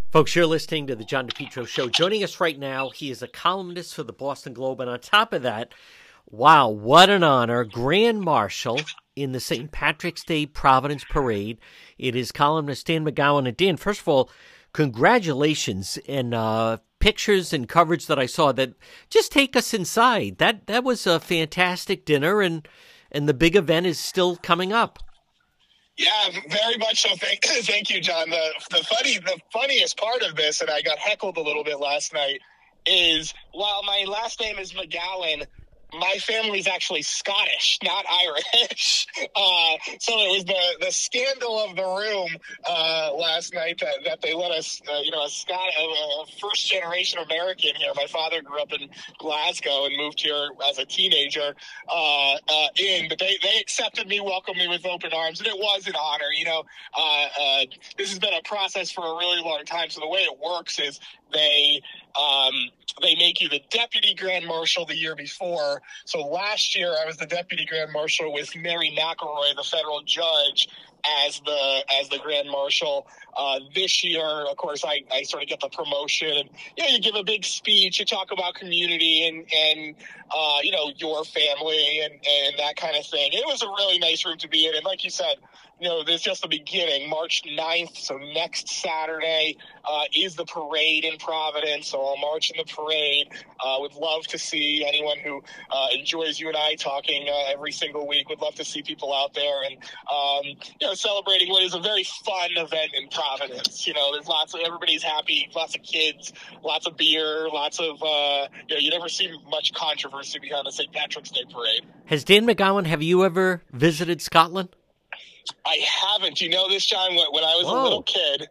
Folks, you're listening to the John DePietro Show. Joining us right now, he is a columnist for the Boston Globe. And on top of that, wow, what an honor, Grand Marshal in the St. Patrick's Day Providence Parade. It is columnist Dan McGowan. And Dan, first of all, congratulations, and pictures and coverage that I saw that just take us inside. That was a fantastic dinner, and the big event is still coming up. Yeah, very much so. Thank you, John. The funniest part of this, and I got heckled a little bit last night, is while my last name is McGowan, my family's actually Scottish, not Irish. So it was the scandal of the room last night that they let us, a first-generation American here. My father grew up in Glasgow and moved here as a teenager but they accepted me, welcomed me with open arms, and it was an honor. This has been a process for a really long time. So the way it works is they make you the deputy grand marshal the year before. So last year I was the deputy grand marshal with Mary McElroy, the federal judge, as the grand marshal. This year, of course, I sort of get the promotion. And, you give a big speech, you talk about community and your family and that kind of thing. It was a really nice room to be in. And like you said, this is just the beginning. March 9th, so next Saturday, is the parade in Providence. So I'll march in the parade. Would love to see anyone who enjoys you and I talking every single week. Would love to see people out there and, celebrating what is a very fun event in Providence. There's everybody's happy, lots of kids, lots of beer, lots of, you never see much controversy behind the St. Patrick's Day parade. Has Dan McGowan, have you ever visited Scotland? I haven't. You know this, John? When I was a little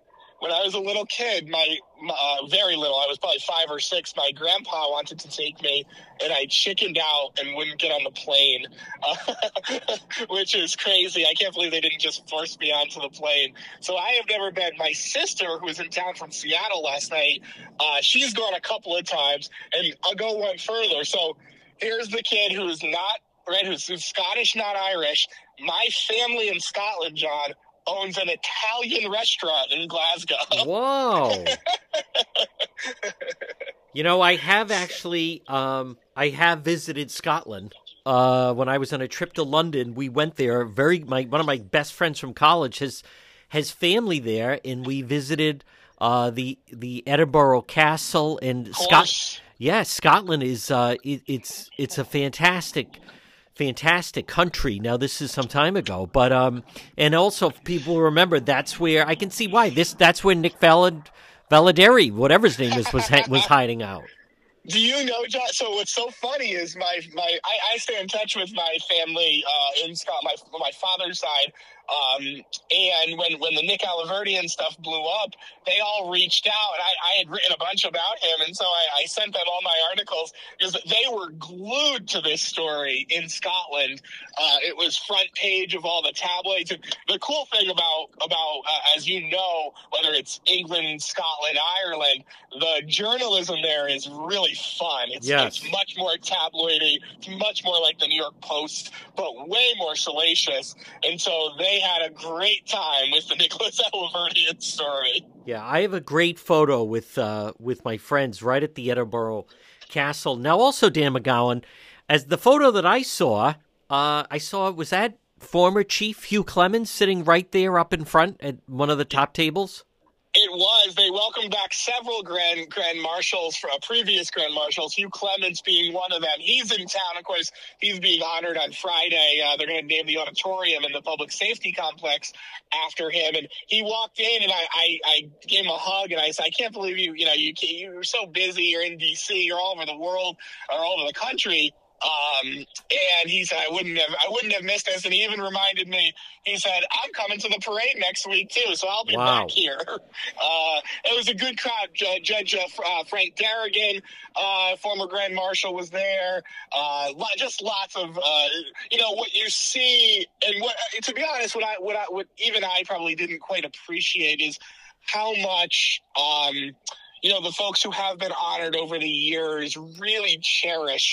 kid, my very little, I was probably 5 or 6, my grandpa wanted to take me, and I chickened out and wouldn't get on the plane, which is crazy. I can't believe they didn't just force me onto the plane. So I have never been. My sister, who was in town from Seattle last night, she's gone a couple of times, and I'll go one further. So here's the kid who's not, right, who's Scottish, not Irish. My family in Scotland, John, owns an Italian restaurant in Glasgow. Whoa. I have actually, I have visited Scotland. When I was on a trip to London, we went there. One of my best friends from college has family there, and we visited the Edinburgh Castle and Scotland. Yeah, Scotland is it's a fantastic country. Now, this is some time ago, but and also people remember that's where I can see why that's where Nick Valadari, whatever his name is, was hiding out. Do you know, John? So what's so funny is I stay in touch with my family in Scotland, my father's side. And when the Nick Aliverdian stuff blew up, they all reached out, and I had written a bunch about him, and so I sent them all my articles because they were glued to this story in Scotland. It was front page of all the tabloids. And the cool thing about as you know, whether it's England, Scotland, Ireland, the journalism there is really fun. It's much more tabloidy. It's much more like the New York Post, but way more salacious. And so they had a great time with the Nicholas Aliverdian story. Yeah, I have a great photo with my friends right at the Edinburgh Castle. Now, also, Dan McGowan, as the photo that I saw was that former Chief Hugh Clemens sitting right there up in front at one of the top tables? It was. They welcomed back several grand marshals, from previous grand marshals, Hugh Clements being one of them. He's in town. Of course, he's being honored on Friday. They're going to name the auditorium in the public safety complex after him. And he walked in, and I gave him a hug, and I said, I can't believe you're so busy. You're in D.C. You're all over the world or all over the country. And he said, I wouldn't have missed this. And he even reminded me, he said, I'm coming to the parade next week too, so I'll be back here. It was a good crowd. Judge Frank Darrigan, former Grand Marshal, was there. Just lots of, what you see, and what, to be honest, what even I probably didn't quite appreciate is how much, the folks who have been honored over the years really cherish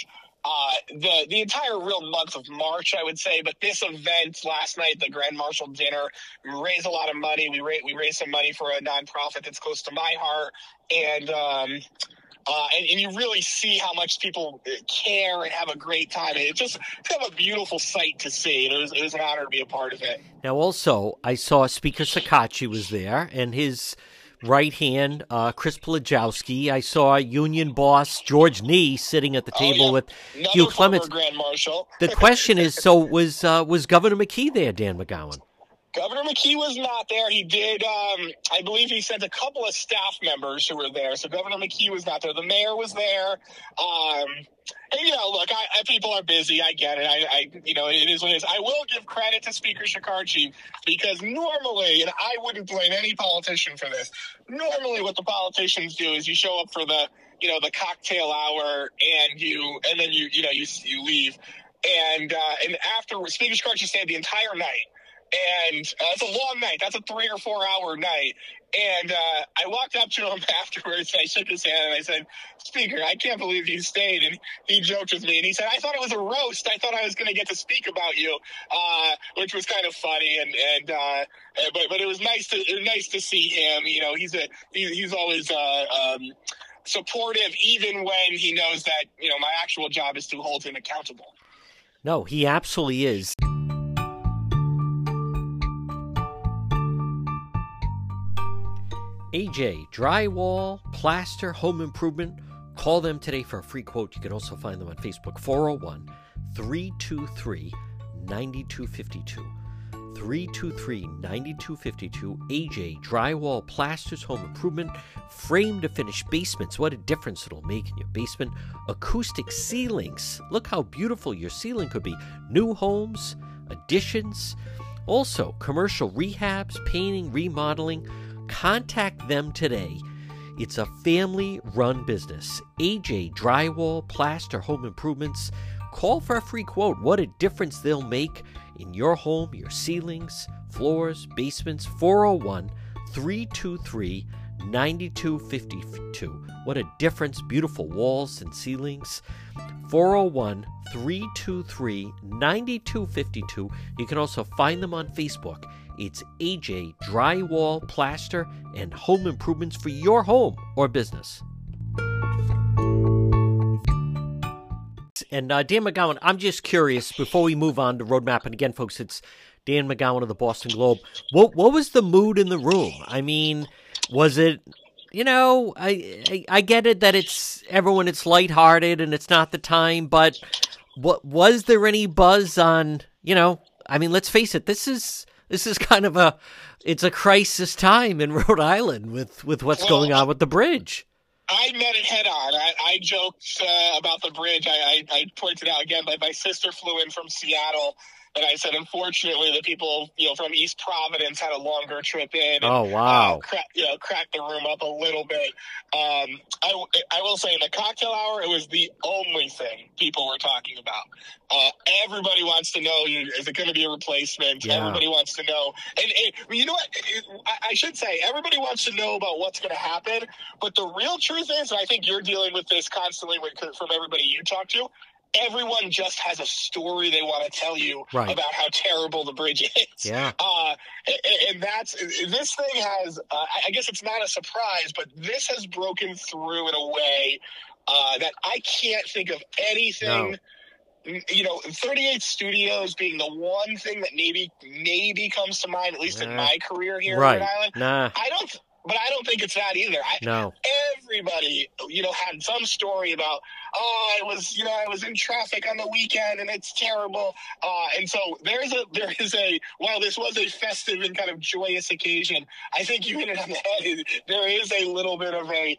the entire real month of March, I would say. But this event last night, the Grand Marshal dinner, we raised a lot of money. We raised some money for a nonprofit that's close to my heart, and you really see how much people care and have a great time. It's just kind of a beautiful sight to see. It was an honor to be a part of it. Now, also, I saw Speaker Sakachi was there, and his right hand, Chris Polajowski. I saw Union boss George Nee sitting at the table with Another Hugh Clements. Grand Marshal. The question is, so was Governor McKee there, Dan McGowan? Governor McKee was not there. He did, I believe he sent a couple of staff members who were there. So Governor McKee was not there. The mayor was there. And, look, people are busy. I get it. It is what it is. I will give credit to Speaker Shekarchi because normally, and I wouldn't blame any politician for this, normally what the politicians do is you show up for the cocktail hour and then you leave. And afterwards, Speaker Shekarchi stayed the entire night. And it's a long night. That's a 3 or 4 hour night. And I walked up to him afterwards, and I shook his hand, and I said, Speaker, I can't believe you stayed. And he joked with me, and he said, I thought it was a roast. I thought I was going to get to speak about you, which was kind of funny. But it was nice to see him. He's always supportive, even when he knows that my actual job is to hold him accountable. No, he absolutely is. AJ, drywall, plaster, home improvement. Call them today for a free quote. You can also find them on Facebook, 401-323-9252. 323-9252. AJ, drywall, plasters, home improvement, frame to finish basements. What a difference it'll make in your basement. Acoustic ceilings. Look how beautiful your ceiling could be. New homes, additions. Also, commercial rehabs, painting, remodeling. Contact them today. It's a family-run business. AJ Drywall, Plaster, Home Improvements. Call for a free quote. What a difference they'll make in your home, your ceilings, floors, basements. 401-323-9252. What a difference. Beautiful walls and ceilings. 401-323-9252. You can also find them on Facebook. It's AJ Drywall, Plaster, and Home Improvements for your home or business. And Dan McGowan, I'm just curious, before we move on to Roadmap, and again, folks, it's Dan McGowan of the Boston Globe. What was the mood in the room? I mean, was it, I get it that it's lighthearted and it's not the time, but was there any buzz on, let's face it, this is kind of it's a crisis time in Rhode Island with what's going on with the bridge. I met it head on. I joked about the bridge. I pointed out again, my sister flew in from Seattle, and I said, unfortunately, the people from East Providence had a longer trip in. And, oh wow! Cracked the room up a little bit. I will say, in the cocktail hour, it was the only thing people were talking about. Everybody wants to know: is it going to be a replacement? Yeah. Everybody wants to know, and you know what? I should say, everybody wants to know about what's going to happen. But the real truth is, and I think you're dealing with this constantly from everybody you talk to. Everyone just has a story they want to tell you about how terrible the bridge is. Yeah. And this thing has, I guess it's not a surprise, but this has broken through in a way that I can't think of anything. No. 38 Studios being the one thing that maybe comes to mind, at least in my career here in Rhode Island. But I don't think it's that either. Everybody, had some story about, I was in traffic on the weekend and it's terrible. And so there is while this was a festive and kind of joyous occasion, I think you hit it on the head. There is a little bit of a,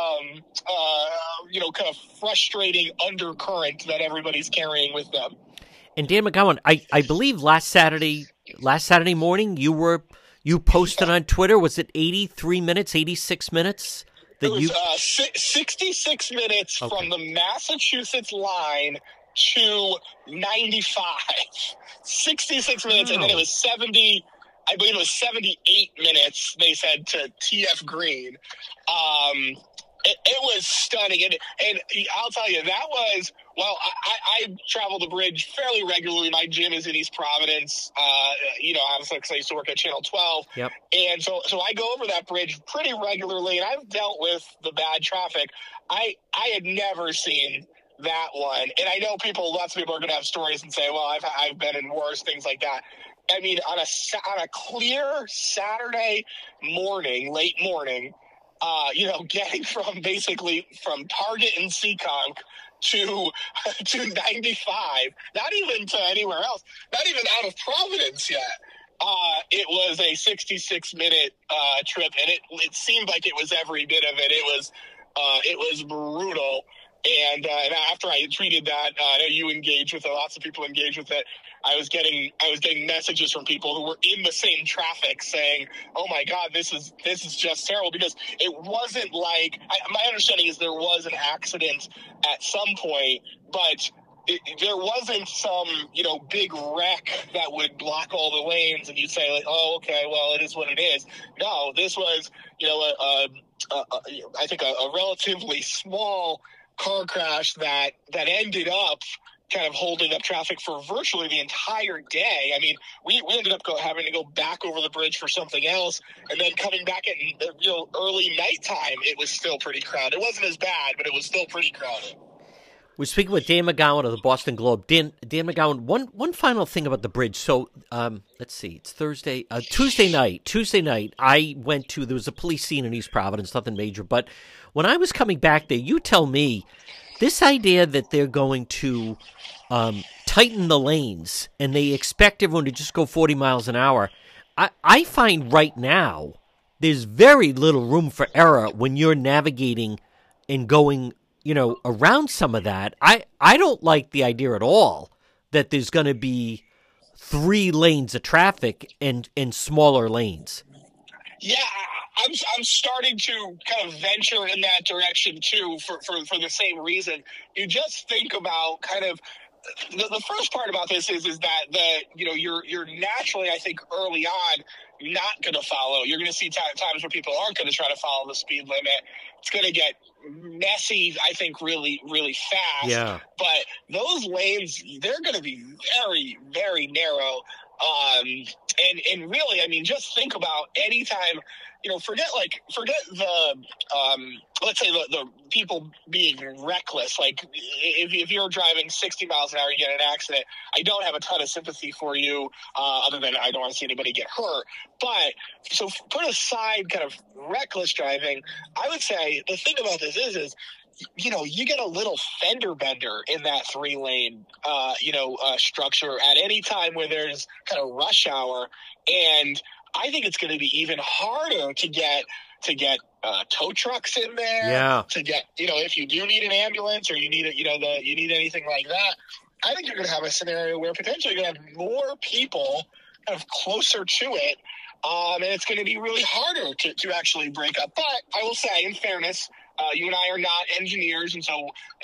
kind of frustrating undercurrent that everybody's carrying with them. And Dan McGowan, I believe last Saturday morning you posted on Twitter, was it 86 minutes? It was 66 minutes from the Massachusetts line to 95. 66 minutes, and then it was 70, I believe it was 78 minutes, they said, to TF Green. It was stunning, and I'll tell you that was I travel the bridge fairly regularly. My gym is in East Providence, obviously because I used to work at Channel 12, Yep. And so I go over that bridge pretty regularly, and I've dealt with the bad traffic. I had never seen that one, and I know lots of people are going to have stories and say, well, I've been in worse, things like that. I mean, on a clear Saturday morning, late morning. Getting from Target and Seekonk to 95, not even to anywhere else, not even out of Providence yet. It was a 66-minute trip, and it seemed like it was every bit of it. It was brutal. And after I tweeted that, I know you engage with it. Lots of people engage with it. I was getting messages from people who were in the same traffic saying, "Oh my God, this is just terrible," because it wasn't like my understanding is there was an accident at some point, but there wasn't some big wreck that would block all the lanes, and you'd say like, "Oh, okay, well, it is what it is." No, this was I think a relatively small car crash that ended up kind of holding up traffic for virtually the entire day. I mean, we ended up having to go back over the bridge for something else, and then coming back at early nighttime, it was still pretty crowded. It wasn't as bad, but it was still pretty crowded. We're speaking with Dan McGowan of the Boston Globe. Dan McGowan, one final thing about the bridge. So, let's see, it's Thursday, Tuesday night, I went to, there was a police scene in East Providence, nothing major, but when I was coming back there, you tell me, this idea that they're going to tighten the lanes and they expect everyone to just go 40 miles an hour, I find right now there's very little room for error when you're navigating and going around some of that. I don't like the idea at all that there's going to be 3 lanes of traffic and smaller lanes. Yeah, I'm starting to kind of venture in that direction too for the same reason. You just think about kind of the first part about this is that you're naturally, I think, early on not going to follow. You're going to see times where people aren't going to try to follow the speed limit. It's going to get messy, I think, really, really fast. Yeah. But those lanes, they're going to be very, very narrow. And really, I mean, just think about any time, forget the, let's say the people being reckless. Like if you're driving 60 miles an hour, you get in an accident. I don't have a ton of sympathy for you, other than I don't want to see anybody get hurt. But so put aside kind of reckless driving, I would say the thing about this is, you get a little fender bender in that 3-lane, structure at any time where there's kind of rush hour. And I think it's going to be even harder to get tow trucks in there. Yeah. To get, if you do need an ambulance or you need you need anything like that, I think you're going to have a scenario where potentially you're going to have more people kind of closer to it. And it's going to be really harder to actually break up. But I will say, in fairness, you and I are not engineers, and so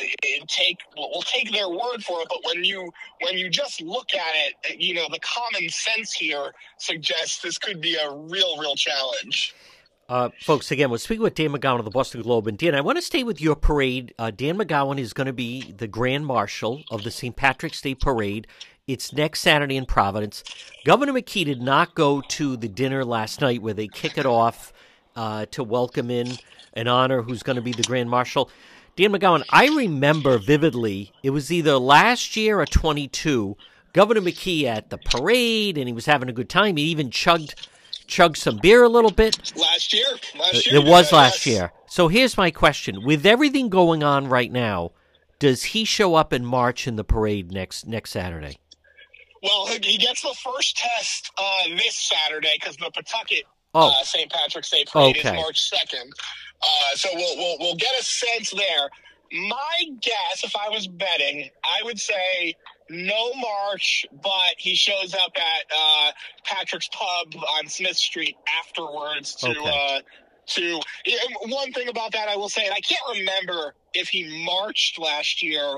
we'll take their word for it. But when you just look at it, the common sense here suggests this could be a real challenge. Folks, again, we're speaking with Dan McGowan of the Boston Globe. And Dan, I want to stay with your parade. Dan McGowan is going to be the Grand Marshal of the St. Patrick's Day Parade. It's next Saturday in Providence. Governor McKee did not go to the dinner last night where they kick it off to welcome in and honor who's going to be the Grand Marshal. Dan McGowan, I remember vividly, it was either last year or 22, Governor McKee at the parade, and he was having a good time. He even chugged some beer a little bit. Last year. It was last year. So here's my question. With everything going on right now, does he show up and march in the parade next Saturday? Well, he gets the first test this Saturday because the Pawtucket St. Patrick's Day Parade is March 2nd. So we'll get a sense there. My guess, if I was betting, I would say no march, but he shows up at Patrick's Pub on Smith Street afterwards to one thing about that I will say, and I can't remember if he marched last year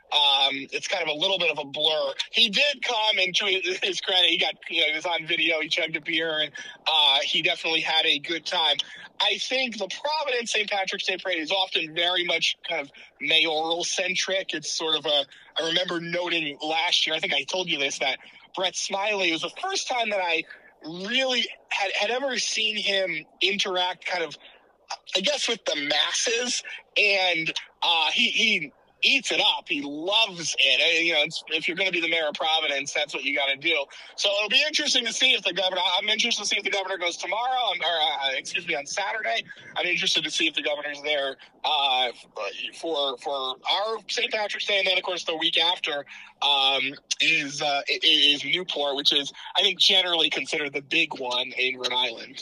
It's kind of a little bit of a blur. He did come, and to his credit, he got, he was on video, he chugged a beer, and he definitely had a good time. I think the Providence St. Patrick's Day Parade is often very much kind of mayoral-centric. It's sort of I remember noting last year, I think I told you this, that Brett Smiley was the first time that I really had ever seen him interact kind of, I guess, with the masses, and he eats it up. He loves it. And, if you're going to be the mayor of Providence, that's what you got to do. So it'll be interesting to see if the governor. I'm interested to see if the governor goes tomorrow, on Saturday. I'm interested to see if the governor's there for our St. Patrick's Day, and then of course the week after is Newport, which is, I think, generally considered the big one in Rhode Island.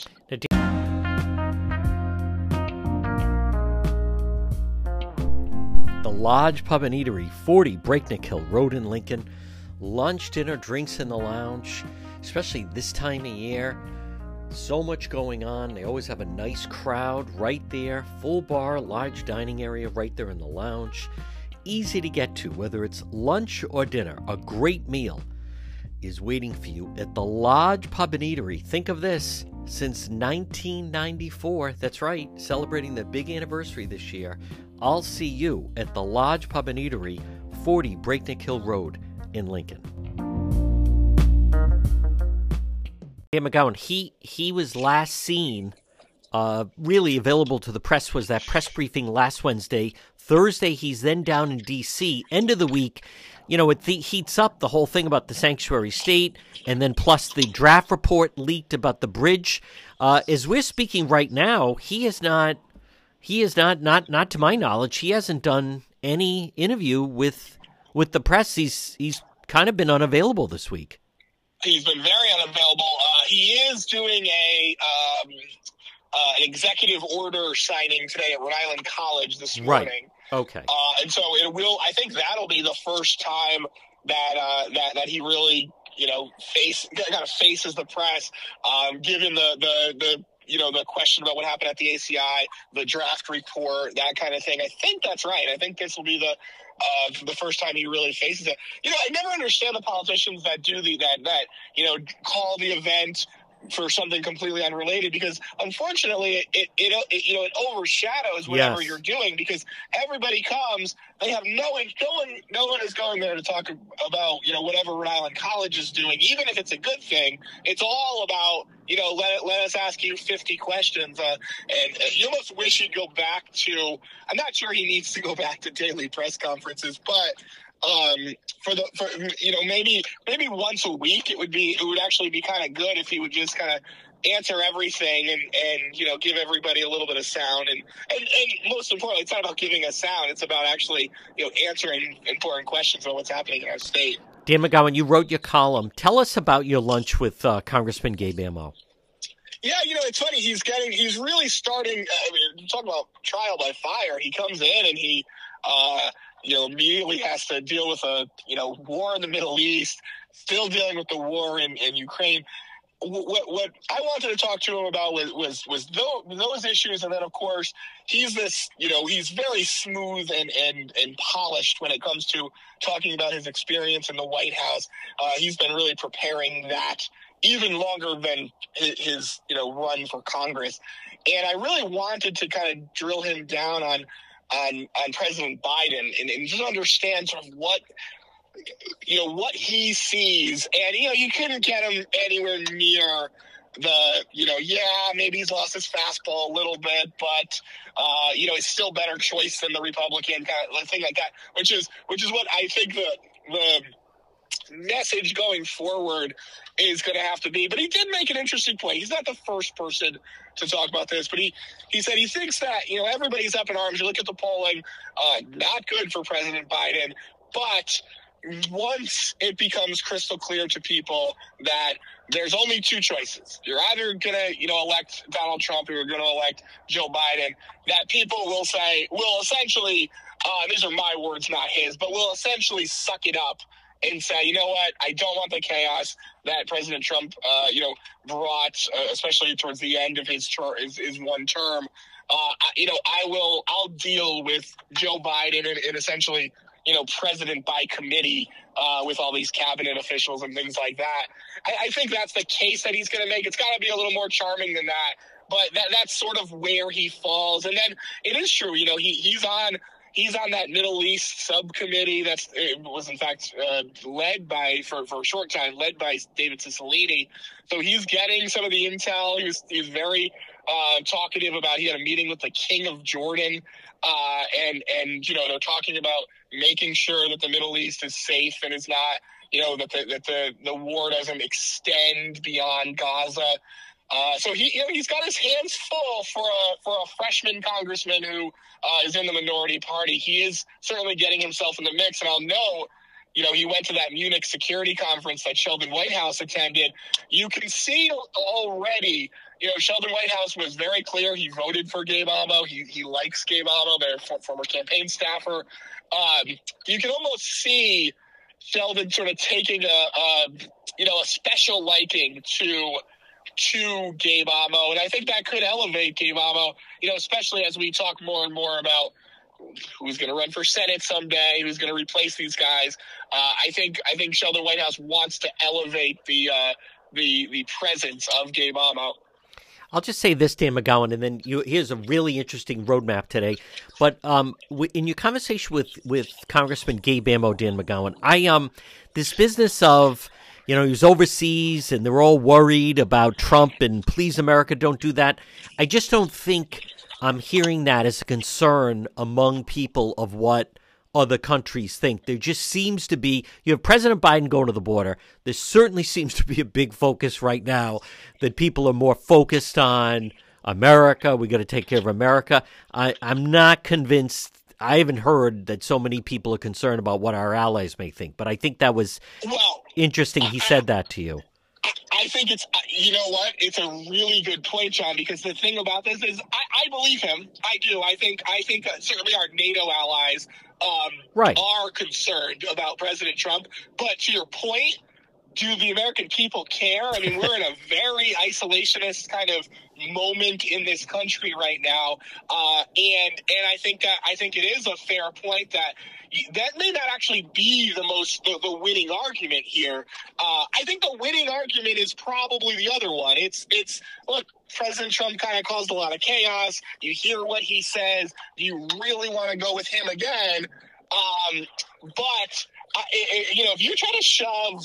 The Lodge Pub and Eatery, 40 Breakneck Hill Road in Lincoln. Lunch, dinner, drinks in the lounge, especially this time of year. So much going on. They always have a nice crowd right there. Full bar, large dining area right there in the lounge. Easy to get to, whether it's lunch or dinner. A great meal is waiting for you at the Lodge Pub and Eatery. Think of this, since 1994, that's right, celebrating the big anniversary this year. I'll see you at the Lodge Pub and Eatery, 40 Breakneck Hill Road in Lincoln. Dan McGowan, he was last seen, really available to the press, was that press briefing last Wednesday. Thursday, he's then down in D.C. End of the week, it heats up the whole thing about the sanctuary state, and then plus the draft report leaked about the bridge. As we're speaking right now, he is not to my knowledge, he hasn't done any interview with the press. He's kind of been unavailable this week. He's been very unavailable. He is doing an executive order signing today at Rhode Island College this morning. Right. Okay. And so I think that'll be the first time that he really, faces the press, given the question about what happened at the ACI, the draft report, that kind of thing. I think that's right. I think this will be the first time he really faces it. I never understand the politicians that do that call the event for something completely unrelated, because unfortunately it overshadows whatever you're doing, because everybody comes, they have no one is going there to talk about whatever Rhode Island College is doing, even if it's a good thing. It's all about let us ask you 50 questions, and you almost wish he'd go back to. I'm not sure he needs to go back to daily press conferences, but maybe once a week it would actually be kind of good if he would just kind of answer everything and give everybody a little bit of sound, and most importantly, it's not about giving a sound, it's about actually answering important questions about what's happening in our state. Dan McGowan, you wrote your column. Tell us about your lunch with Congressman Gabe Amo. Yeah, it's funny. He's really starting. Talk about trial by fire. He comes in and he immediately has to deal with a war in the Middle East, still dealing with the war in Ukraine. What I wanted to talk to him about was those issues, and then of course he's very smooth and polished when it comes to talking about his experience in the White House. He's been really preparing that even longer than his run for Congress, and I really wanted to kind of drill him down on President Biden and just understand sort of what he sees. And, you couldn't get him anywhere near maybe he's lost his fastball a little bit, but, it's still better choice than the Republican kind of thing like that, which is what I think the message going forward is going to have to be. But he did make an interesting point. He's not the first person to talk about this, but he said he thinks that, everybody's up in arms. You look at the polling, not good for President Biden, but once it becomes crystal clear to people that there's only two choices, you're either going to, elect Donald Trump or you're going to elect Joe Biden, that people will essentially, these are my words, not his, but will essentially suck it up and say, you know what, I don't want the chaos that President Trump, brought, especially towards the end of his one term. I'll deal with Joe Biden and essentially, president by committee with all these cabinet officials and things like that. I think that's the case that he's going to make. It's got to be a little more charming than that, but that's sort of where he falls. And then it is true, he's on that Middle East subcommittee it was in fact led by, for a short time, led by David Cicilline. So he's getting some of the intel. He's very talkative about, he had a meeting with the King of Jordan, and they're talking about making sure that the Middle East is safe and is not, that the war doesn't extend beyond Gaza. So he's got his hands full for a freshman congressman who is in the minority party. He is certainly getting himself in the mix, and I'll note, he went to that Munich security conference that Sheldon Whitehouse attended. You can see already, Sheldon Whitehouse was very clear. He voted for Gabe Amo. He likes Gabe Amo, their former campaign staffer. You can almost see Sheldon sort of taking a special liking to Gabe Amo, and I think that could elevate Gabe Amo, especially as we talk more and more about who's going to run for Senate someday, who's going to replace these guys. I think Sheldon Whitehouse wants to elevate the presence of Gabe Amo. I'll just say this, Dan McGowan, and then here's a really interesting roadmap today. But in your conversation with Congressman Gabe Amo, Dan McGowan, this business of, he was overseas and they're all worried about Trump and please America, don't do that. I just don't think I'm hearing that as a concern among people of what other countries think. There just seems to be, you have President Biden going to the border. There certainly seems to be a big focus right now that people are more focused on America. We got to take care of America. I'm not convinced. I haven't heard that so many people are concerned about what our allies may think, but I think that was interesting. He said that to you. I think it's, it's a really good point, John, because the thing about this is I believe him. I do. I think certainly our NATO allies are concerned about President Trump. But to your point, do the American people care? I mean, we're in a very isolationist kind of moment in this country right now, and I think it is a fair point that may not actually be the winning argument here. I think the winning argument is probably the other one. It's look, President Trump kind of caused a lot of chaos. You hear what he says. Do you really want to go with him again? But if you try to shove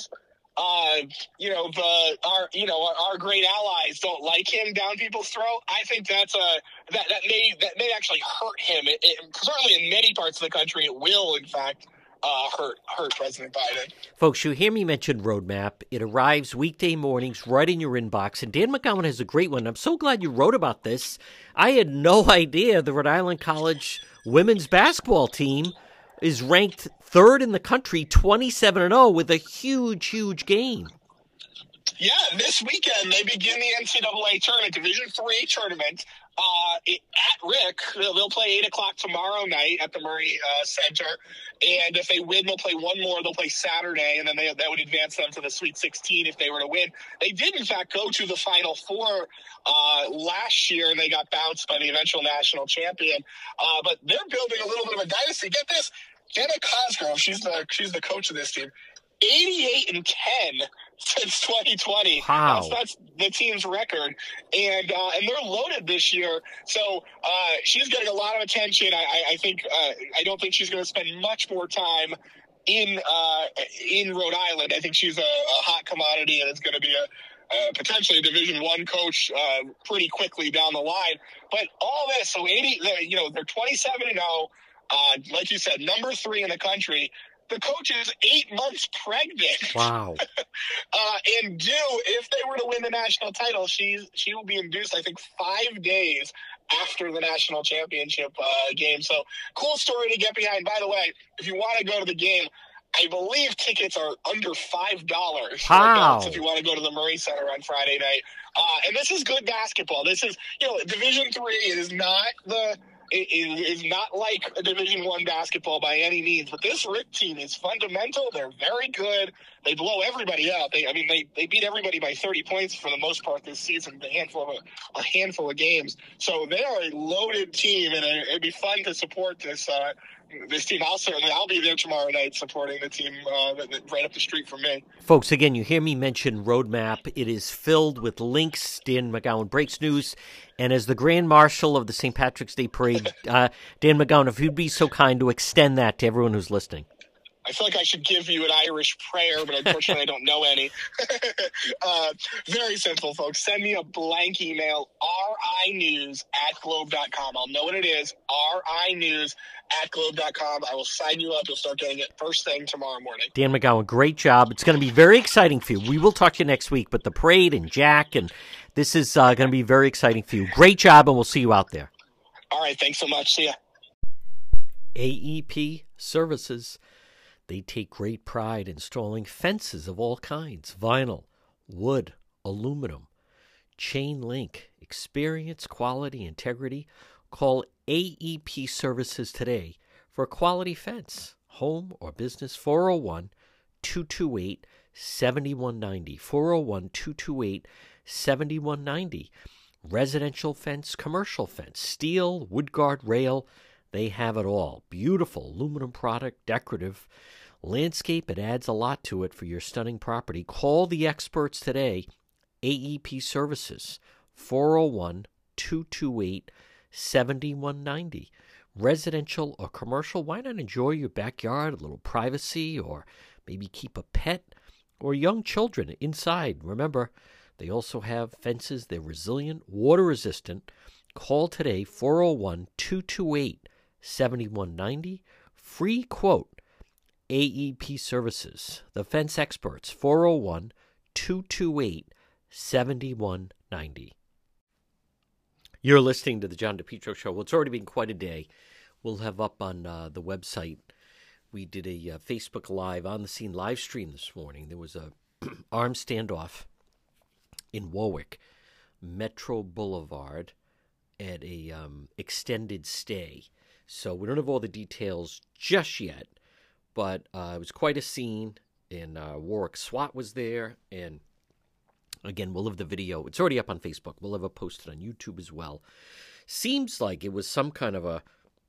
our great allies don't like him down people's throat, I think that may actually hurt him. Certainly in many parts of the country, it will, in fact, hurt President Biden. Folks, you hear me mention Roadmap. It arrives weekday mornings right in your inbox, and Dan McGowan has a great one. I'm so glad you wrote about this. I had no idea the Rhode Island College women's basketball team is ranked third in the country, 27-0, with a huge game. Yeah, this weekend they begin the NCAA tournament, Division III tournament at Rick. They'll play 8 o'clock tomorrow night at the Murray Center, and if they win, they'll play one more. They'll play Saturday, and then that would advance them to the Sweet 16 if they were to win. They did, in fact, go to the Final Four last year, and they got bounced by the eventual national champion. But they're building a little bit of a dynasty. Get this. Jenna Cosgrove, she's the coach of this team. 88-10 since 2020. Wow. That's the team's record, and they're loaded this year. So she's getting a lot of attention. I think I don't think she's going to spend much more time in Rhode Island. I think she's a hot commodity, and it's going to be a potentially a Division I coach pretty quickly down the line. But all this, so they're 27-0. Like you said, number 3 in the country. The coach is 8 months pregnant. Wow. And if they were to win the national title, she will be induced, I think, 5 days after the national championship game. So cool story to get behind. By the way, if you want to go to the game, I believe tickets are under $5 wow. if you want to go to the Murray Center on Friday night. And this is good basketball. This is, Division III. It is not It is not like a Division I basketball by any means, but this Rick team is fundamental. They're very good. they blow everybody out. They beat everybody by 30 points for the most part this season, a handful of games. So they are a loaded team, and it'd be fun to support this team. I'll be there tomorrow night supporting the team right up the street from me. Folks, again, you hear me mention Roadmap. It is filled with links. Dan McGowan breaks news. And as the Grand Marshal of the St. Patrick's Day Parade, Dan McGowan, if you'd be so kind to extend that to everyone who's listening. I feel like I should give you an Irish prayer, but unfortunately I don't know any. Very simple, folks. Send me a blank email, rinews@globe.com. I'll know what it is, rinews@globe.com. I will sign you up. You'll start getting it first thing tomorrow morning. Dan McGowan, great job. It's going to be very exciting for you. We will talk to you next week, but the parade and Jack, and this is going to be very exciting for you. Great job, and we'll see you out there. All right, thanks so much. See ya. AEP Services. They take great pride in installing fences of all kinds, vinyl, wood, aluminum, chain link. Experience, quality, integrity. Call AEP Services today for a quality fence, home or business, 401-228-7190, 401-228-7190. Residential fence, commercial fence, steel, wood guard, rail, they have it all. Beautiful aluminum product, decorative. Landscape, it adds a lot to it for your stunning property. Call the experts today. AEP Services, 401-228-7190. Residential or commercial, why not enjoy your backyard, a little privacy, or maybe keep a pet or young children inside? Remember, they also have fences. They're resilient, water resistant. Call today, 401-228-7190. Free quote. AEP Services, the fence experts, 401-228-7190. You're listening to the John DePietro Show. Well, it's already been quite a day. We'll have up on the website. We did a Facebook Live, on-the-scene live stream this morning. There was a armed standoff in Warwick, Metro Boulevard, at a extended stay. So we don't have all the details just yet. But it was quite a scene, and Warwick SWAT was there. And, again, we'll have the video. It's already up on Facebook. We'll have it posted on YouTube as well. Seems like it was some kind of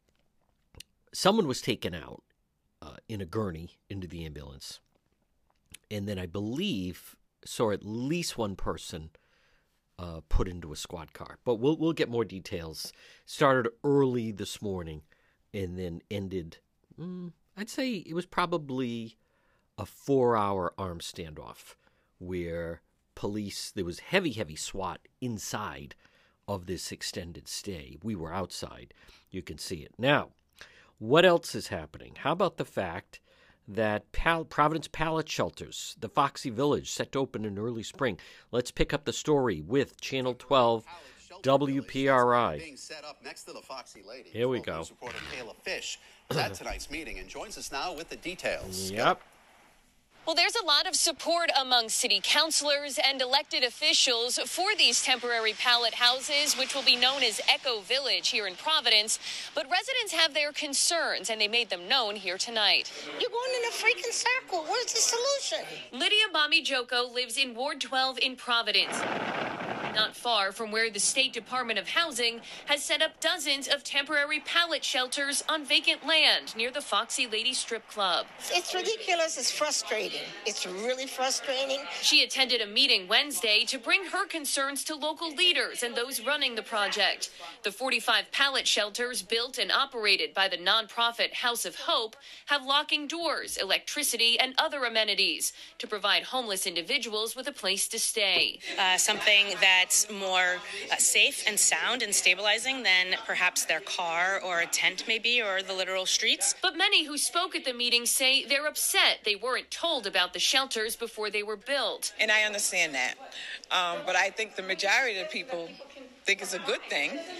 someone was taken out in a gurney into the ambulance. And then I believe saw at least one person put into a squad car. But we'll get more details. Started early this morning and then ended... I'd say it was probably a 4-hour armed standoff where there was heavy SWAT inside of this extended stay. We were outside. You can see it. Now, what else is happening? How about the fact that Providence Pallet Shelters, the Foxy Village, set to open in early spring? Let's pick up the story with Channel 12 WPRI. Being set up next to the Foxy Lady. Here we go. Reporter Kayla Fish is at tonight's meeting and joins us now with the details. Yep. Well, there's a lot of support among city councilors and elected officials for these temporary pallet houses, which will be known as Echo Village here in Providence. But residents have their concerns, and they made them known here tonight. You're going in a freaking circle. Where's the solution? Lydia Bami Joko lives in Ward 12 in Providence, not far from where the State Department of Housing has set up dozens of temporary pallet shelters on vacant land near the Foxy Lady Strip Club. It's ridiculous. It's frustrating. It's really frustrating. She attended a meeting Wednesday to bring her concerns to local leaders and those running the project. The 45 pallet shelters built and operated by the nonprofit House of Hope have locking doors, electricity, and other amenities to provide homeless individuals with a place to stay. Something that's more safe and sound and stabilizing than perhaps their car or a tent maybe, or the literal streets. But many who spoke at the meeting say they're upset they weren't told about the shelters before they were built. And I understand that. But I think the majority of the people think it's a good thing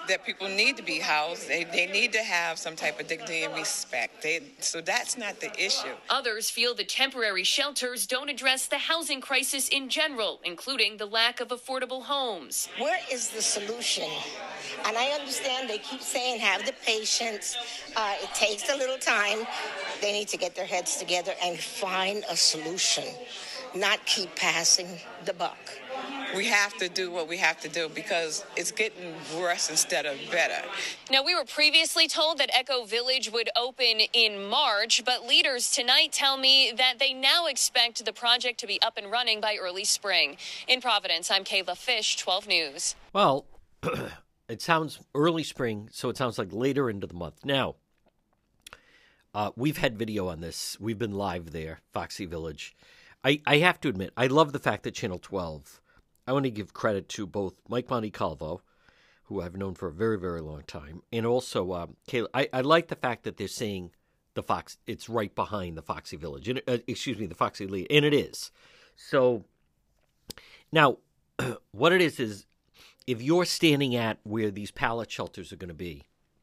that people need to be housed. They need to have some type of dignity and respect. So that's not the issue. Others feel the temporary shelters don't address the housing crisis in general, including the lack of affordable homes. Where is the solution? And I understand they keep saying have the patience. It takes a little time. They need to get their heads together and find a solution, not keep passing the buck. We have to do what we have to do because it's getting worse instead of better. Now, we were previously told that Echo Village would open in March, but leaders tonight tell me that they now expect the project to be up and running by early spring. In Providence, I'm Kayla Fish, 12 News. Well, it sounds early spring, so it sounds like later into the month. Now, we've had video on this. We've been live there, Foxy Village. I have to admit, I love the fact that Channel 12, I want to give credit to both Mike Montecalvo, who I've known for a very, very long time, and also Kayla. I like the fact that they're saying it's right behind the Foxy Village, the Foxy Lead, and it is. So now, what it is if you're standing at where these pallet shelters are going to be,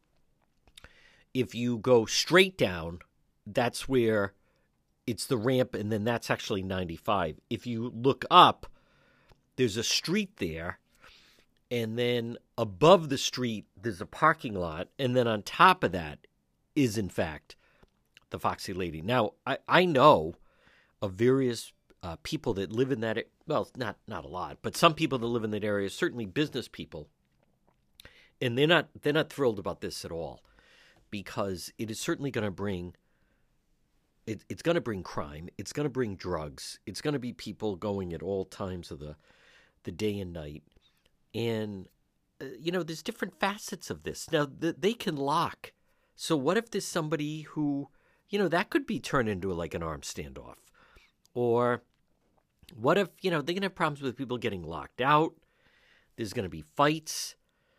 if you go straight down, that's where it's the ramp, and then that's actually 95. If you look up, there's a street there, and then above the street, there's a parking lot, and then on top of that is, in fact, the Foxy Lady. Now, I know of various people that live in that, well, not a lot, but some people that live in that area, certainly business people, and they're not thrilled about this at all, because it is certainly going to bring it's going to bring crime. It's going to bring drugs. It's going to be people going at all times of the day and night. And, there's different facets of this. Now, they can lock. So what if there's somebody who, that could be turned into like an armed standoff? Or what if, they're going to have problems with people getting locked out? There's going to be fights.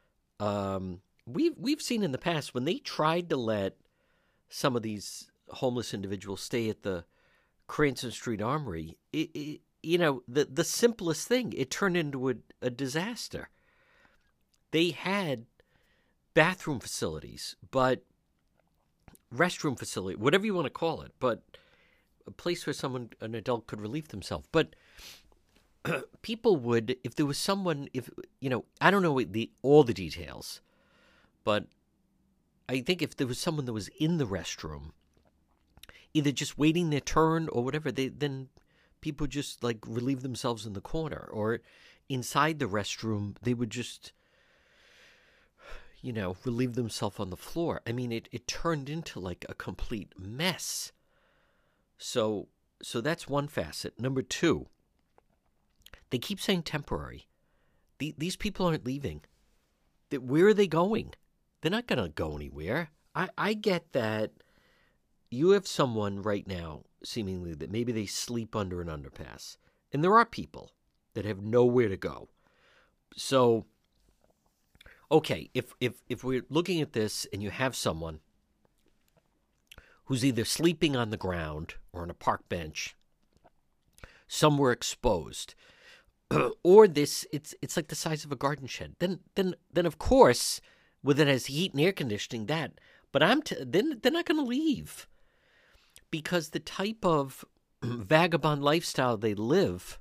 We've seen in the past when they tried to let some of these homeless individuals stay at the Cranston Street Armory, the simplest thing, it turned into a disaster. They had bathroom facilities, but restroom facility, whatever you want to call it, but a place where an adult could relieve themselves. But people would, if there was someone, I don't know all the details, but I think if there was someone that was in the restroom, either just waiting their turn or whatever, then people just like relieve themselves in the corner, or inside the restroom, they would just, relieve themselves on the floor. I mean, it turned into like a complete mess. So that's one facet. Number two, they keep saying temporary. These people aren't leaving. Where are they going? They're not going to go anywhere. I get that. You have someone right now, seemingly, that maybe they sleep under an underpass. And there are people that have nowhere to go. So, okay, if we're looking at this and you have someone who's either sleeping on the ground or on a park bench, somewhere exposed, or it's like the size of a garden shed, then of course, with it has heat and air conditioning, but then they're not going to leave. Because the type of vagabond lifestyle they live,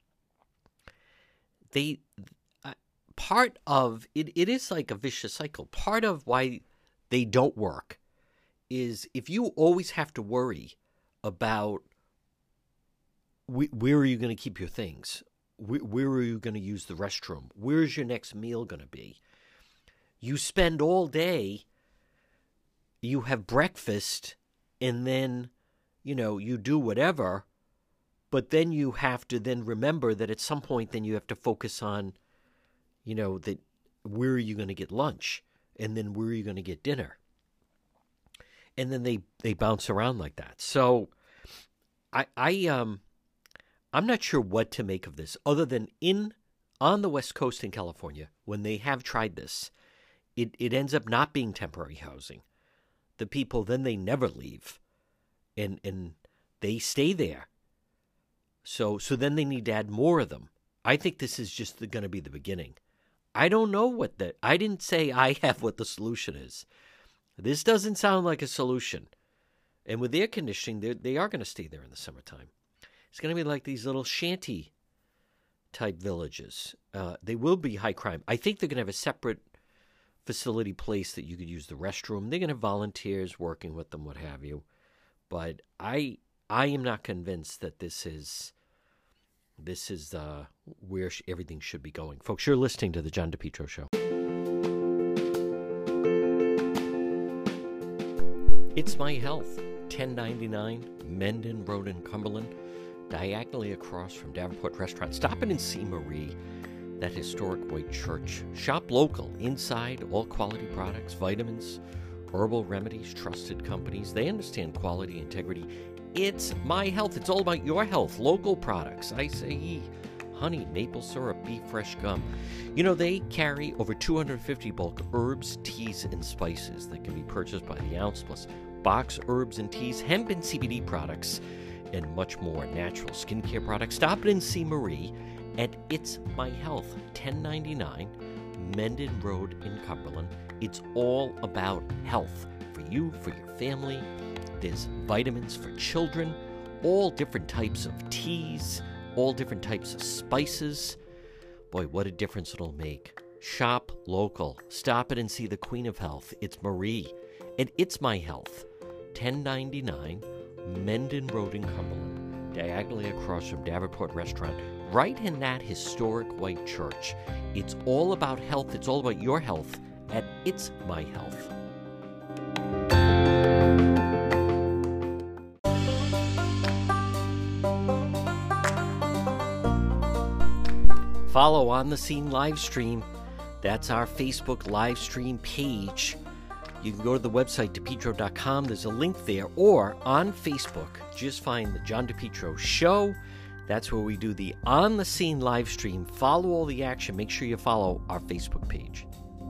part of it is like a vicious cycle. Part of why they don't work is if you always have to worry about where are you going to keep your things, where are you going to use the restroom, where's your next meal going to be. You spend all day, you have breakfast, and then, you do whatever, but then you have to then remember that at some point then you have to focus on, that where are you going to get lunch, and then where are you going to get dinner. And then they bounce around like that. So I'm not sure what to make of this, other than on the West Coast in California, when they have tried this, it ends up not being temporary housing. The people, then they never leave, and they stay there. So then they need to add more of them. I think this is just going to be the beginning. I don't know I didn't say I have what the solution is. This doesn't sound like a solution. And with air conditioning, they are going to stay there in the summertime. It's going to be like these little shanty type villages. They will be high crime. I think they're going to have a separate facility place that you could use the restroom. They're going to have volunteers working with them, what have you. But I am not convinced that this is where everything should be going. Folks, you're listening to the John DePetro Show. It's My Health, 1099 Mendon Road in Cumberland, diagonally across from Davenport Restaurant. Stop in and see Marie, that historic white church. Shop local, inside, all quality products, vitamins, herbal remedies, trusted companies. They understand quality, integrity. It's My Health. It's all about your health. Local products, acai, honey, maple syrup, beef fresh gum. You know, they carry over 250 bulk herbs, teas, and spices that can be purchased by the ounce, plus box herbs and teas, hemp and CBD products, and much more. Natural skincare products. Stop in and see Marie at It's My Health, 1099 Mendon Road in Cumberland. It's all about health for you, for your family. There's vitamins for children, all different types of teas, all different types of spices. Boy, what a difference it'll make. Shop local. Stop it and see the Queen of Health. It's Marie. And It's My Health, 1099 Mendon Road in Cumberland, diagonally across from Davenport Restaurant, right in that historic white church. It's all about health. It's all about your health at It's My Health. Follow On the Scene live stream. That's our Facebook live stream page. You can go to the website, DePetro.com. There's a link there. Or on Facebook, just find the John DePetro Show. That's where we do the On the Scene live stream. Follow all the action. Make sure you follow our Facebook page.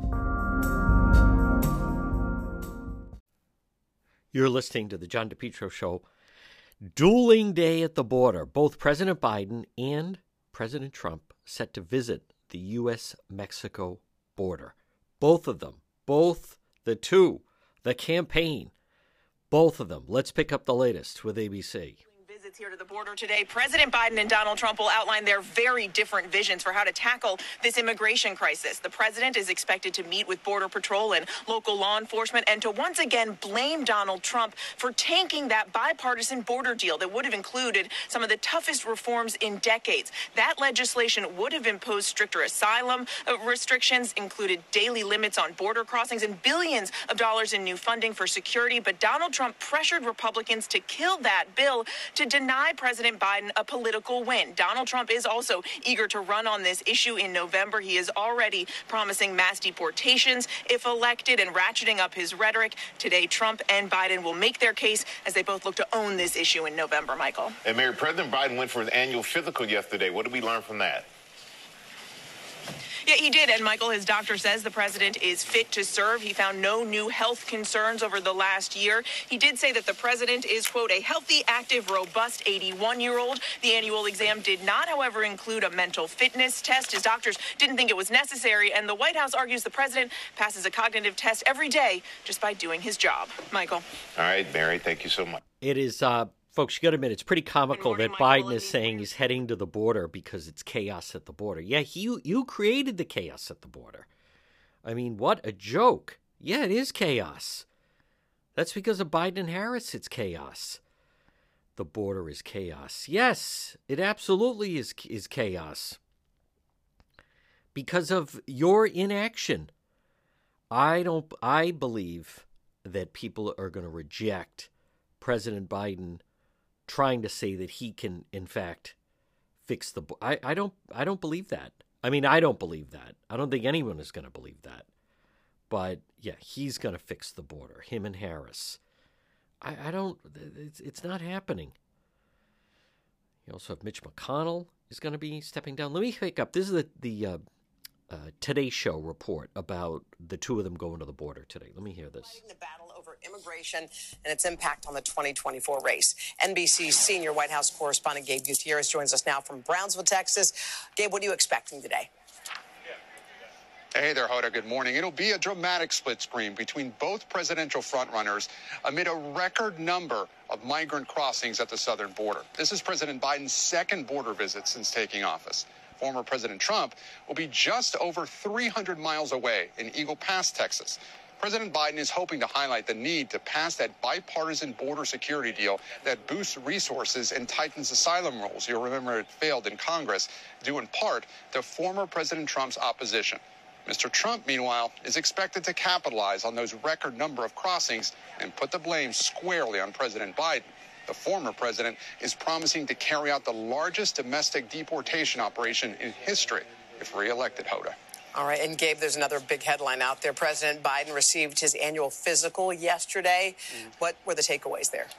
You're listening to the John DePetro Show. Dueling day at the border. Both President Biden and President Trump set to visit the U.S.-Mexico border. Both of them. Both the two. The campaign. Both of them. Let's pick up the latest with ABC. Visits here to the border today. President Biden and Donald Trump will outline their very different visions for how to tackle this immigration crisis. The president is expected to meet with Border Patrol and local law enforcement and to once again blame Donald Trump for tanking that bipartisan border deal that would have included some of the toughest reforms in decades. That legislation would have imposed stricter asylum restrictions, included daily limits on border crossings, and billions of dollars in new funding for security. But Donald Trump pressured Republicans to kill that bill to deny President Biden a political win. Donald Trump is also eager to run on this issue in November. He is already promising mass deportations if elected and ratcheting up his rhetoric. Today, Trump and Biden will make their case as they both look to own this issue in November, Michael. And Mary, President Biden went for his annual physical yesterday. What did we learn from that? Yeah, he did. And Michael, his doctor says the president is fit to serve. He found no new health concerns over the last year. He did say that the president is, quote, a healthy, active, robust 81-year-old. The annual exam did not, however, include a mental fitness test. His doctors didn't think it was necessary. And the White House argues the president passes a cognitive test every day just by doing his job. Michael. All right, Mary, thank you so much. It is, folks, you got to admit, it's pretty comical that Biden is saying he's heading to the border because it's chaos at the border. Yeah, you created the chaos at the border. I mean, what a joke. Yeah, it is chaos. That's because of Biden and Harris, it's chaos. The border is chaos. Yes, it absolutely is chaos. Because of your inaction. I believe that people are going to reject President Biden trying to say that he can, in fact, fix the. I don't believe that. I mean, I don't believe that. I don't think anyone is going to believe that. But yeah, he's going to fix the border. Him and Harris. I don't. It's not happening. You also have Mitch McConnell is going to be stepping down. Let me pick up. This is the Today Show report about the two of them going to the border today. Let me hear this. The battle over immigration and its impact on the 2024 race. NBC's senior White House correspondent Gabe Gutierrez joins us now from Brownsville, Texas. Gabe, what are you expecting today? Hey there, Hoda. Good morning. It'll be a dramatic split screen between both presidential frontrunners amid a record number of migrant crossings at the southern border. This is President Biden's second border visit since taking office. Former President Trump will be just over 300 miles away in Eagle Pass, Texas. President Biden is hoping to highlight the need to pass that bipartisan border security deal that boosts resources and tightens asylum rules. You'll remember it failed in Congress, due in part to former President Trump's opposition. Mr. Trump, meanwhile, is expected to capitalize on those record number of crossings and put the blame squarely on President Biden. The former president is promising to carry out the largest domestic deportation operation in history if reelected, Hoda. All right, and Gabe, there's another big headline out there. President Biden received his annual physical yesterday. What were the takeaways there?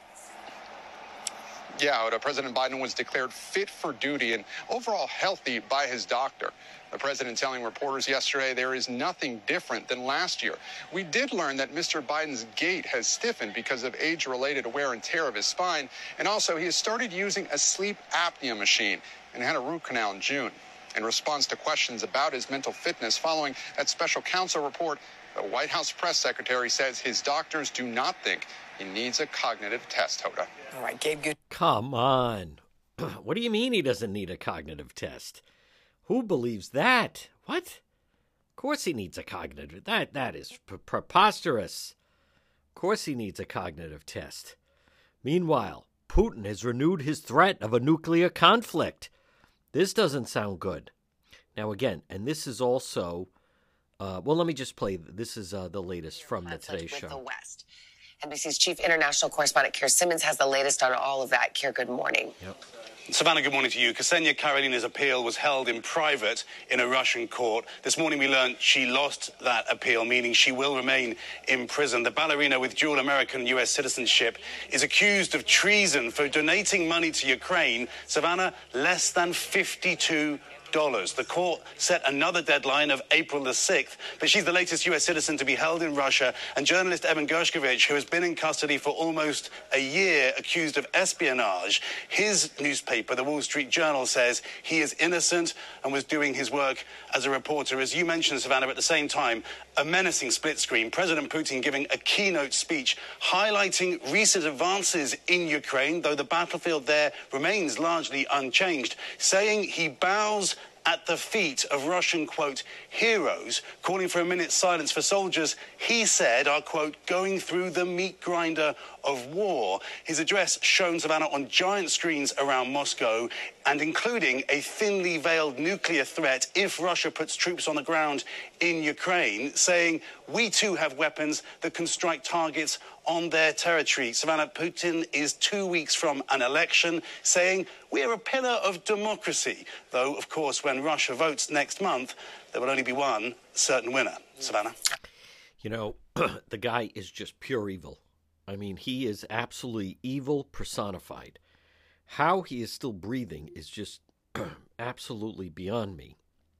Yeah, Hoda, President Biden was declared fit for duty and overall healthy by his doctor. The president telling reporters yesterday there is nothing different than last year. We did learn that Mr. Biden's gait has stiffened because of age-related wear and tear of his spine, and also he has started using a sleep apnea machine and had a root canal in June. In response to questions about his mental fitness following that special counsel report, the White House press secretary says his doctors do not think he needs a cognitive test, Hoda. All right, Gabe, good. Come on. What do you mean he doesn't need a cognitive test? Who believes that? What? Of course he needs a cognitive. That is preposterous. Of course he needs a cognitive test. Meanwhile, Putin has renewed his threat of a nuclear conflict. This doesn't sound good. Now again, and this is also, well, let me just play. This is the latest from the Today Show. The West. NBC's chief international correspondent, Keir Simmons, has the latest on all of that. Keir, good morning. Yep. Savannah, good morning to you. Ksenia Karenina's appeal was held in private in a Russian court. This morning we learned she lost that appeal, meaning she will remain in prison. The ballerina with dual American and U.S. citizenship is accused of treason for donating money to Ukraine. Savannah, less than $52. The court set another deadline of April the 6th, but she's the latest U.S. citizen to be held in Russia. And journalist Evan Gershkovich, who has been in custody for almost a year, accused of espionage. His newspaper, the Wall Street Journal, says he is innocent and was doing his work as a reporter. As you mentioned, Savannah, at the same time, a menacing split screen. President Putin giving a keynote speech highlighting recent advances in Ukraine, though the battlefield there remains largely unchanged, saying he bows at the feet of Russian, quote, heroes, calling for a minute's silence for soldiers he said are, quote, going through the meat grinder of war. His address shown, Savannah, on giant screens around Moscow, and including a thinly veiled nuclear threat if Russia puts troops on the ground in Ukraine, saying, we too have weapons that can strike targets on their territory. Savannah, Putin is 2 weeks from an election, saying, we are a pillar of democracy. Though, of course, when Russia votes next month, there will only be one certain winner. Savannah? You know, the guy is just pure evil. I mean, he is absolutely evil personified. How he is still breathing is just absolutely beyond me.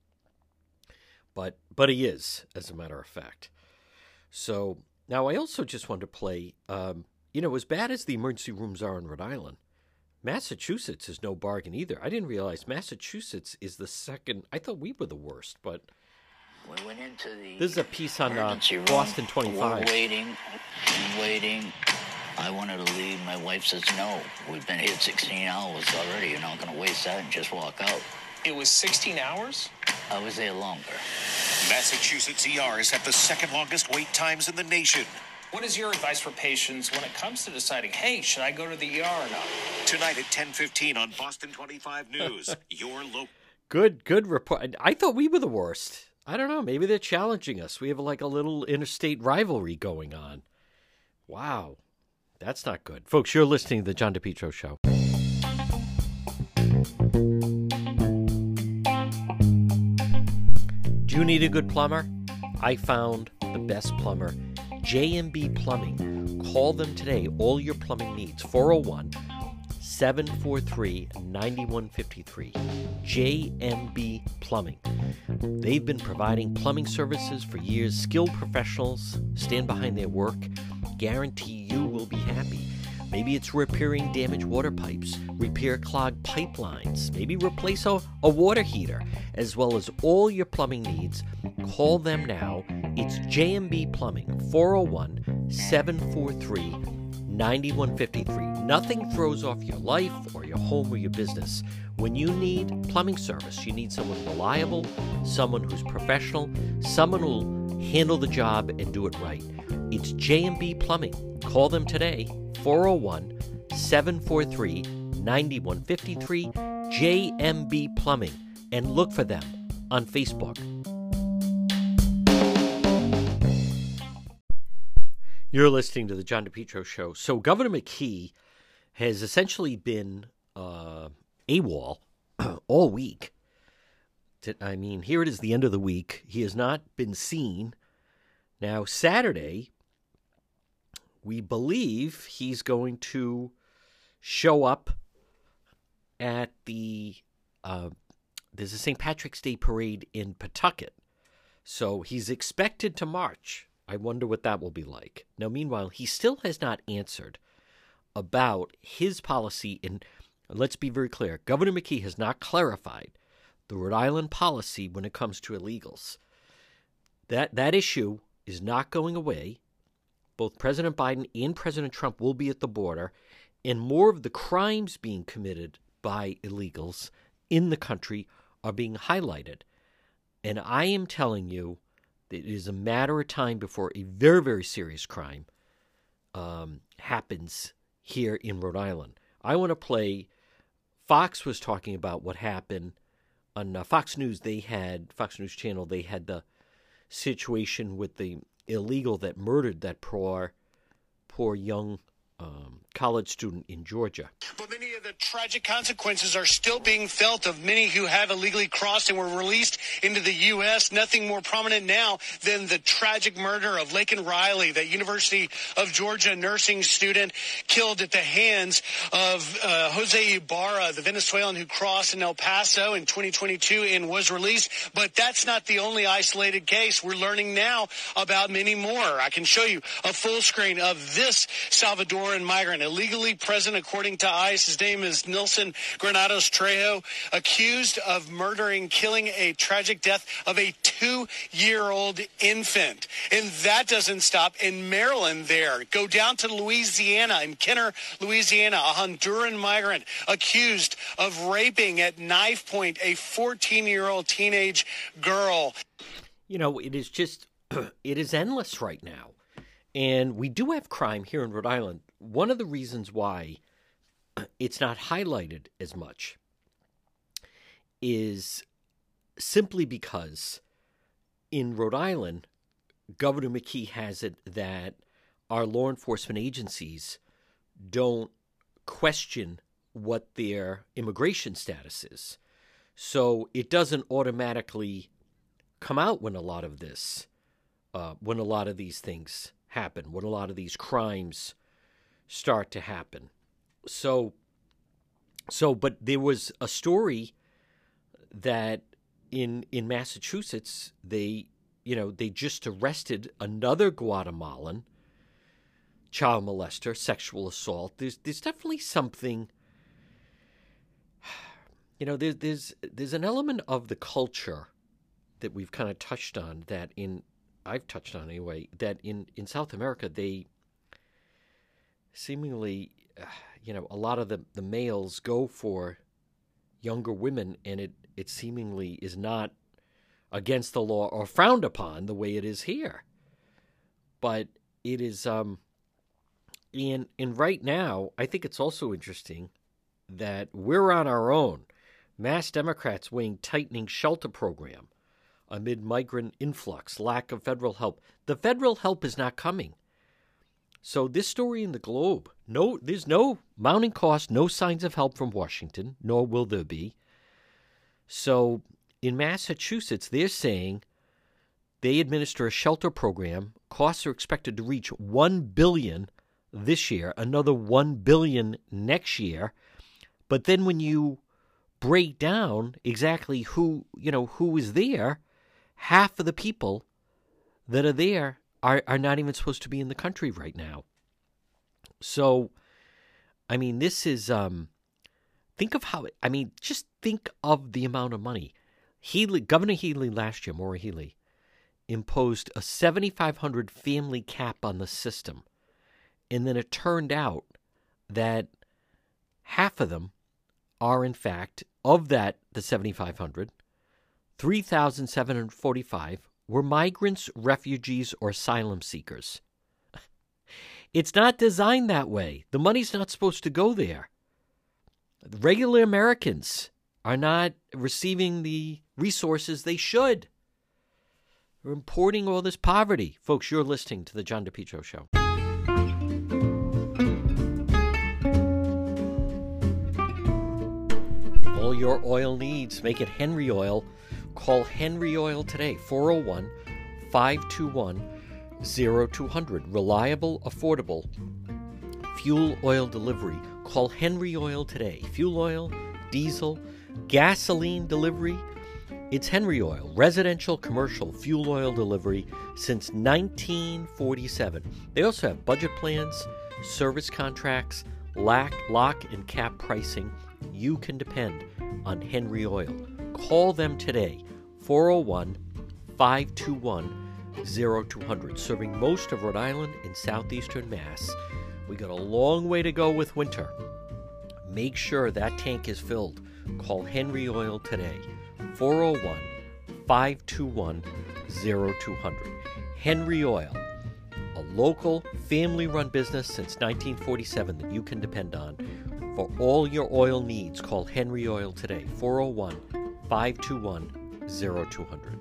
But he is, as a matter of fact. So now I also just want to play, as bad as the emergency rooms are in Rhode Island, Massachusetts is no bargain either. I didn't realize Massachusetts is the second. I thought we were the worst, but we went into the this is a piece on Boston 25. We're waiting and waiting. I wanted to leave. My wife says, no, we've been here 16 hours already. You're not going to waste that and just walk out. It was 16 hours? I was there longer. Massachusetts ERs have the second longest wait times in the nation. What is your advice for patients when it comes to deciding, hey, should I go to the ER or not? Tonight at 10:15 on Boston 25 News, your local. Good report. I thought we were the worst. I don't know. Maybe they're challenging us. We have like a little interstate rivalry going on. Wow. That's not good. Folks, you're listening to The John DePetro Show. Do you need a good plumber? I found the best plumber, JMB Plumbing. Call them today. All your plumbing needs. 401-743-9153. JMB Plumbing. They've been providing plumbing services for years. Skilled professionals stand behind their work. Guarantee you will be happy. Maybe it's repairing damaged water pipes, repair clogged pipelines, maybe replace a water heater, as well as all your plumbing needs. Call them now. It's J&B Plumbing, 401-743-9153. Nothing throws off your life or your home or your business. When you need plumbing service, you need someone reliable, someone who's professional, someone who'll handle the job and do it right. It's J&B Plumbing. Call them today, 401-743-9153, JMB Plumbing, and look for them on Facebook. You're listening to the John DePetro Show. So Governor McKee has essentially been AWOL all week. I mean, here it is, the end of the week. He has not been seen. Now, Saturday, we believe he's going to show up at the there's a St. Patrick's Day parade in Pawtucket. So he's expected to march. I wonder what that will be like. Now, meanwhile, he still has not answered about his policy. And let's be very clear, Governor McKee has not clarified the Rhode Island policy when it comes to illegals. That issue is not going away. Both President Biden and President Trump will be at the border, and more of the crimes being committed by illegals in the country are being highlighted. And I am telling you that it is a matter of time before a very, very serious crime happens here in Rhode Island. I want to play, Fox was talking about what happened on Fox News. Fox News Channel, they had the situation with the illegal that murdered that poor young college student in Georgia. But many of the tragic consequences are still being felt of many who have illegally crossed and were released into the U.S. Nothing more prominent now than the tragic murder of Laken Riley, that University of Georgia nursing student killed at the hands of Jose Ibarra, the Venezuelan who crossed in El Paso in 2022 and was released. But that's not the only isolated case. We're learning now about many more. I can show you a full screen of this Salvadoran migrant illegally present, according to ICE. His name is Nilson Granados Trejo, accused of murdering, killing a tragic death of a 2-year-old infant. And that doesn't stop in Maryland there. Go down to Louisiana, in Kenner, Louisiana, a Honduran migrant accused of raping at knife point a 14-year-old teenage girl. You know, it is just, it is endless right now. And we do have crime here in Rhode Island. One of the reasons why it's not highlighted as much is simply because in Rhode Island, Governor McKee has it that our law enforcement agencies don't question what their immigration status is. So it doesn't automatically come out when a lot of this, when a lot of these things happen, when a lot of these crimes start to happen. So, but there was a story that in Massachusetts, they just arrested another Guatemalan child molester, sexual assault. There's definitely something, there's an element of the culture that we've kind of touched on I've touched on anyway, that in South America, they seemingly, a lot of the males go for younger women, and it seemingly is not against the law or frowned upon the way it is here. But it is, and right now, I think it's also interesting that we're on our own. Mass Democrats weighing tightening shelter program amid migrant influx, lack of federal help. The federal help is not coming. So this story in the Globe, there's no mounting cost, no signs of help from Washington, nor will there be. So in Massachusetts, they're saying they administer a shelter program. Costs are expected to reach $1 billion this year, another $1 billion next year. But then when you break down exactly who is there, half of the people that are there are not even supposed to be in the country right now. So I mean, this is, think of how, I mean, just think of the amount of money. Governor Healy last year, Maura Healy, imposed a $7,500 family cap on the system. And then it turned out that half of them are, in fact, of that, the 7,500, 3,745 were migrants, refugees, or asylum seekers. It's not designed that way. The money's not supposed to go there. Regular Americans are not receiving the resources they should. We're importing all this poverty. Folks, you're listening to The John DePetro Show. All your oil needs, make it Henry Oil. Call Henry Oil today, 401-521-0200. Reliable, affordable fuel oil delivery. Call Henry Oil today. Fuel oil, diesel, gasoline delivery. It's Henry Oil, residential, commercial fuel oil delivery since 1947. They also have budget plans, service contracts, lock and cap pricing. You can depend on Henry Oil. Call them today, 401-521-0200. Serving most of Rhode Island and southeastern Mass. We got a long way to go with winter. Make sure that tank is filled. Call Henry Oil today, 401-521-0200. Henry Oil, a local family-run business since 1947 that you can depend on. For all your oil needs, call Henry Oil today, 401-521-0200.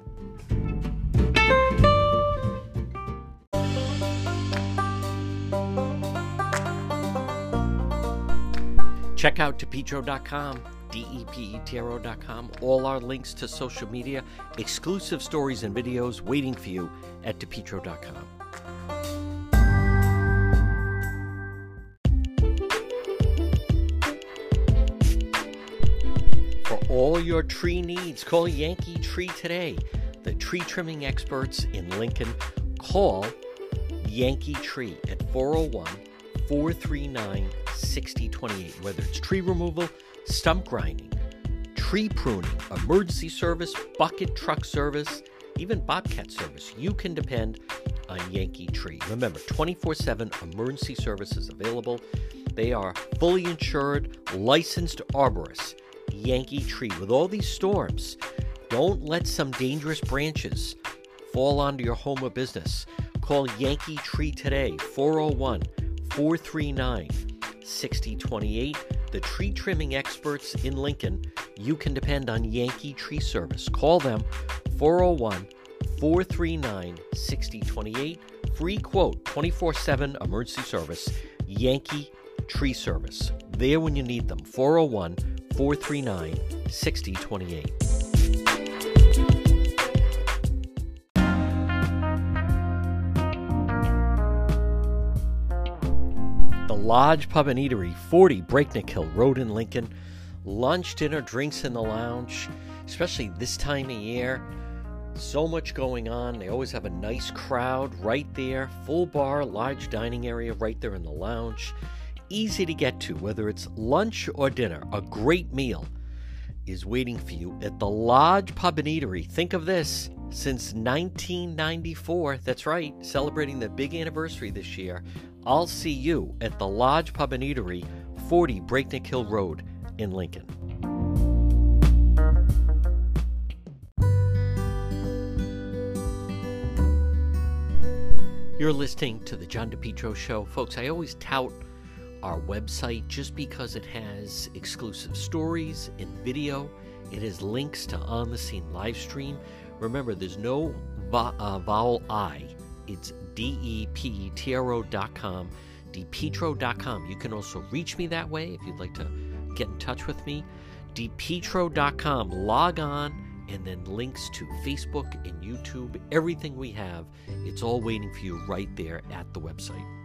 Check out DePetro.com, DEPETRO.com. All our links to social media, exclusive stories and videos waiting for you at DePetro.com. For all your tree needs, call Yankee Tree today. The tree trimming experts in Lincoln. Call Yankee Tree at 401-439-6028. Whether it's tree removal, stump grinding, tree pruning, emergency service, bucket truck service, even bobcat service, you can depend on Yankee Tree. Remember, 24/7 emergency service is available. They are fully insured, licensed arborists. Yankee Tree. With all these storms, don't let some dangerous branches fall onto your home or business. Call Yankee Tree today, 401-439-6028. The tree trimming experts in Lincoln. You can depend on Yankee Tree Service. Call them, 401-439-6028. Free quote, 24/7 emergency service. Yankee Tree Service. There when you need them, 401-439-6028. The Lodge Pub and Eatery, 40 Breakneck Hill Road in Lincoln. Lunch, dinner, drinks in the lounge, especially this time of year. So much going on. They always have a nice crowd right there. Full bar, large dining area right there in the lounge. Easy to get to, whether it's lunch or dinner. A great meal is waiting for you at the Lodge Pub and Eatery. Think of this, since 1994, that's right, celebrating the big anniversary this year. I'll see you at the Lodge Pub and Eatery, 40 Breakneck Hill Road in Lincoln. You're listening to The John DePetro Show. Folks, I always tout our website just because it has exclusive stories and video. It has links to on-the-scene live stream. Remember, there's no vowel I. It's DEPETRO.com, DePetro.com. You can also reach me that way if you'd like to get in touch with me. DePetro.com. Log on, and then links to Facebook and YouTube. Everything we have, it's all waiting for you right there at the website.